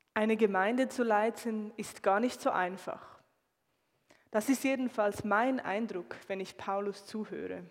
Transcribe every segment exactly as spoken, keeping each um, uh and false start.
Eine Gemeinde zu leiten ist gar nicht so einfach. Das ist jedenfalls mein Eindruck, wenn ich Paulus zuhöre.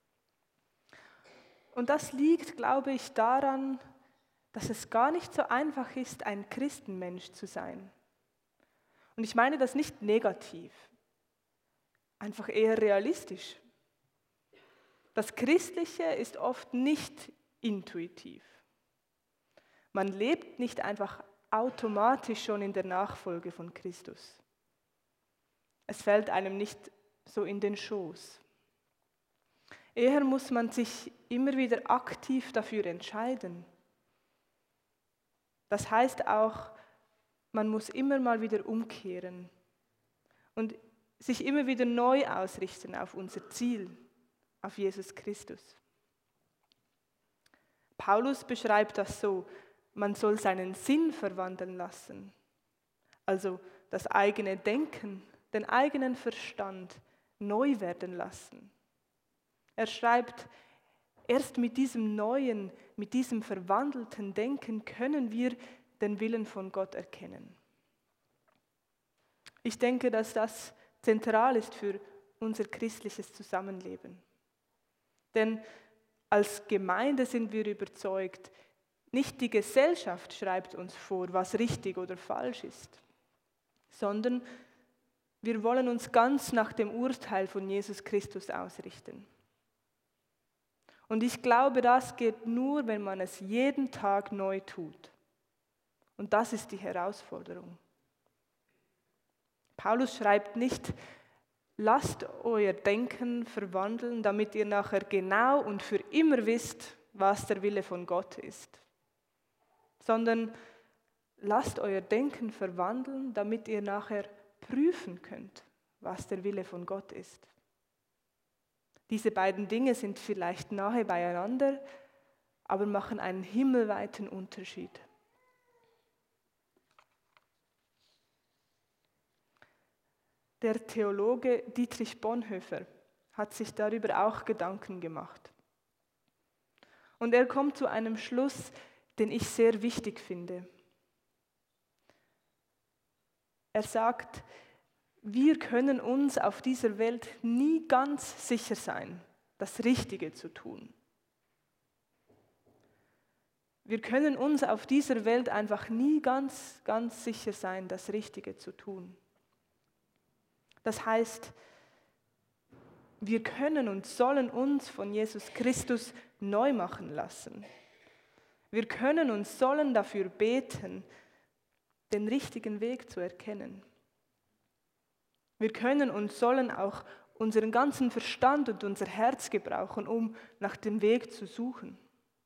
Und das liegt, glaube ich, daran, dass es gar nicht so einfach ist, ein Christenmensch zu sein. Und ich meine das nicht negativ, einfach eher realistisch. Das Christliche ist oft nicht intuitiv. Man lebt nicht einfach automatisch schon in der Nachfolge von Christus. Es fällt einem nicht so in den Schoß. Eher muss man sich immer wieder aktiv dafür entscheiden. Das heißt auch, man muss immer mal wieder umkehren und sich immer wieder neu ausrichten auf unser Ziel, auf Jesus Christus. Paulus beschreibt das so, man soll seinen Sinn verwandeln lassen, also das eigene Denken, den eigenen Verstand neu werden lassen. Er schreibt, erst mit diesem neuen, mit diesem verwandelten Denken können wir den Willen von Gott erkennen. Ich denke, dass das zentral ist für unser christliches Zusammenleben. Denn als Gemeinde sind wir überzeugt, nicht die Gesellschaft schreibt uns vor, was richtig oder falsch ist, sondern wir wollen uns ganz nach dem Urteil von Jesus Christus ausrichten. Und ich glaube, das geht nur, wenn man es jeden Tag neu tut. Und das ist die Herausforderung. Paulus schreibt nicht, lasst euer Denken verwandeln, damit ihr nachher genau und für immer wisst, was der Wille von Gott ist. Sondern lasst euer Denken verwandeln, damit ihr nachher prüfen könnt, was der Wille von Gott ist. Diese beiden Dinge sind vielleicht nahe beieinander, aber machen einen himmelweiten Unterschied. Der Theologe Dietrich Bonhoeffer hat sich darüber auch Gedanken gemacht. Und er kommt zu einem Schluss, den ich sehr wichtig finde. Er sagt, wir können uns auf dieser Welt nie ganz sicher sein, das Richtige zu tun. Wir können uns auf dieser Welt einfach nie ganz, ganz sicher sein, das Richtige zu tun. Das heißt, wir können und sollen uns von Jesus Christus neu machen lassen. Wir können und sollen dafür beten, den richtigen Weg zu erkennen. Wir können und sollen auch unseren ganzen Verstand und unser Herz gebrauchen, um nach dem Weg zu suchen.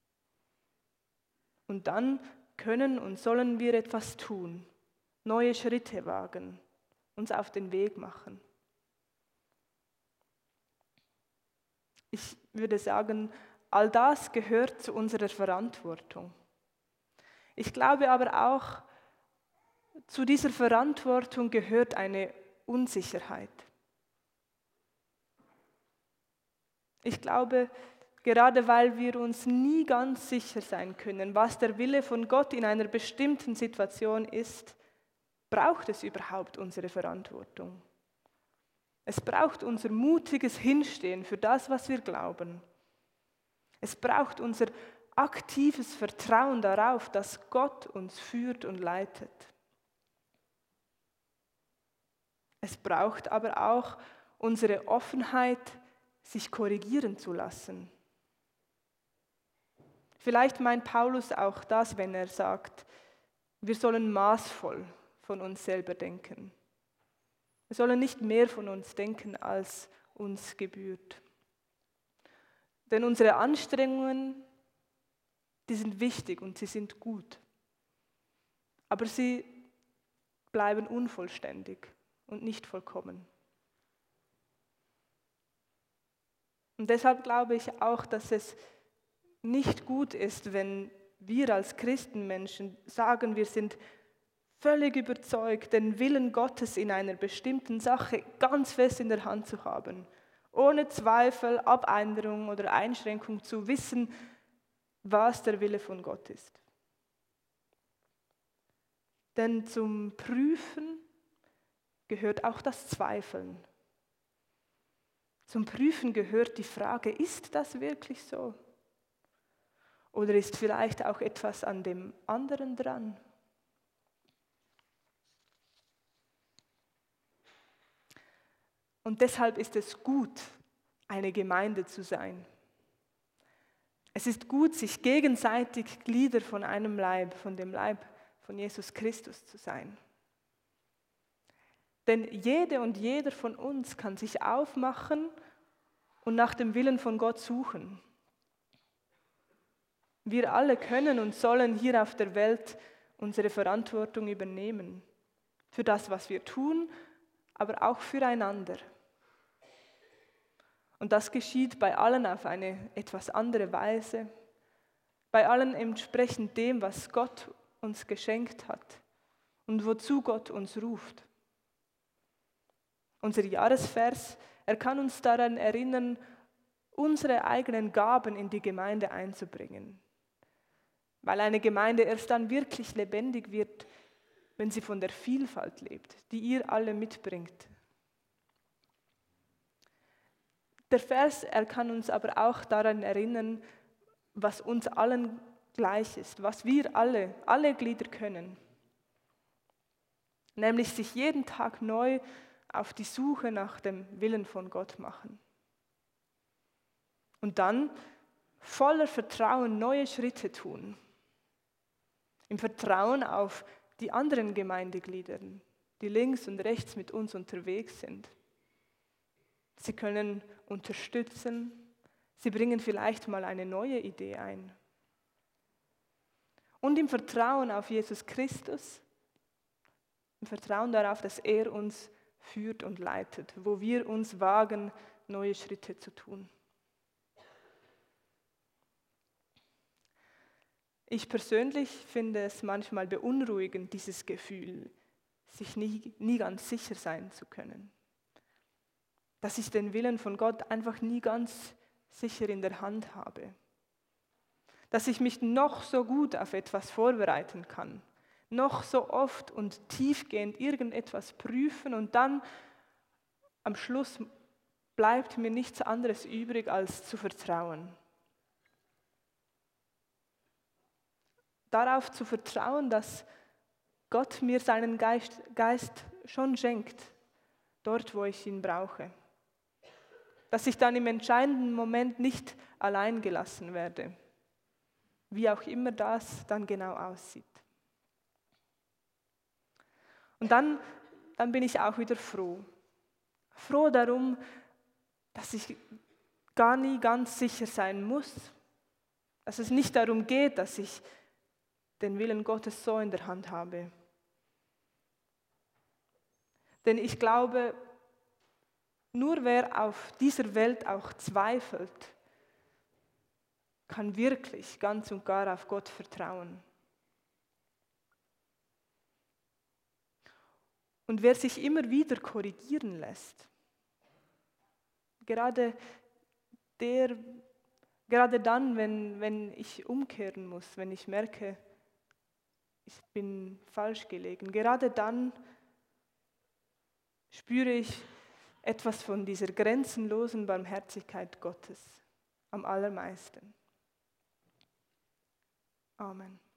Und dann können und sollen wir etwas tun, neue Schritte wagen, uns auf den Weg machen. Ich würde sagen, all das gehört zu unserer Verantwortung. Ich glaube aber auch, zu dieser Verantwortung gehört eine Unsicherheit. Ich glaube, gerade weil wir uns nie ganz sicher sein können, was der Wille von Gott in einer bestimmten Situation ist, braucht es überhaupt unsere Verantwortung. Es braucht unser mutiges Hinstehen für das, was wir glauben. Es braucht unser aktives Vertrauen darauf, dass Gott uns führt und leitet. Es braucht aber auch unsere Offenheit, sich korrigieren zu lassen. Vielleicht meint Paulus auch das, wenn er sagt, wir sollen maßvoll von uns selber denken. Wir sollen nicht mehr von uns denken, als uns gebührt. Denn unsere Anstrengungen, die sind wichtig und sie sind gut. Aber sie bleiben unvollständig und nicht vollkommen. Und deshalb glaube ich auch, dass es nicht gut ist, wenn wir als Christenmenschen sagen, wir sind völlig überzeugt, den Willen Gottes in einer bestimmten Sache ganz fest in der Hand zu haben, ohne Zweifel, Abänderung oder Einschränkung zu wissen, was der Wille von Gott ist. Denn zum Prüfen gehört auch das Zweifeln. Zum Prüfen gehört die Frage, ist das wirklich so? Oder ist vielleicht auch etwas an dem anderen dran? Und deshalb ist es gut, eine Gemeinde zu sein. Es ist gut, sich gegenseitig Glieder von einem Leib, von dem Leib von Jesus Christus zu sein. Denn jede und jeder von uns kann sich aufmachen und nach dem Willen von Gott suchen. Wir alle können und sollen hier auf der Welt unsere Verantwortung übernehmen. Für das, was wir tun, aber auch füreinander. Und das geschieht bei allen auf eine etwas andere Weise, bei allen entsprechend dem, was Gott uns geschenkt hat und wozu Gott uns ruft. Unser Jahresvers, er kann uns daran erinnern, unsere eigenen Gaben in die Gemeinde einzubringen. Weil eine Gemeinde erst dann wirklich lebendig wird, wenn sie von der Vielfalt lebt, die ihr alle mitbringt. Der Vers, er kann uns aber auch daran erinnern, was uns allen gleich ist, was wir alle, alle Glieder können. Nämlich sich jeden Tag neu auf die Suche nach dem Willen von Gott machen. Und dann voller Vertrauen neue Schritte tun. Im Vertrauen auf die anderen Gemeindeglieder, die links und rechts mit uns unterwegs sind. Sie können unterstützen, sie bringen vielleicht mal eine neue Idee ein. Und im Vertrauen auf Jesus Christus, im Vertrauen darauf, dass er uns führt und leitet, wo wir uns wagen, neue Schritte zu tun. Ich persönlich finde es manchmal beunruhigend, dieses Gefühl, sich nie, nie ganz sicher sein zu können. Dass ich den Willen von Gott einfach nie ganz sicher in der Hand habe. Dass ich mich noch so gut auf etwas vorbereiten kann, noch so oft und tiefgehend irgendetwas prüfen und dann am Schluss bleibt mir nichts anderes übrig, als zu vertrauen. Darauf zu vertrauen, dass Gott mir seinen Geist, Geist schon schenkt, dort, wo ich ihn brauche. Dass ich dann im entscheidenden Moment nicht allein gelassen werde, wie auch immer das dann genau aussieht. Und dann, dann bin ich auch wieder froh. Froh darum, dass ich gar nie ganz sicher sein muss, dass es nicht darum geht, dass ich den Willen Gottes so in der Hand habe. Denn ich glaube, nur wer auf dieser Welt auch zweifelt, kann wirklich ganz und gar auf Gott vertrauen. Und wer sich immer wieder korrigieren lässt, gerade der, gerade dann, wenn, wenn ich umkehren muss, wenn ich merke, ich bin falsch gelegen, gerade dann spüre ich etwas von dieser grenzenlosen Barmherzigkeit Gottes am allermeisten. Amen.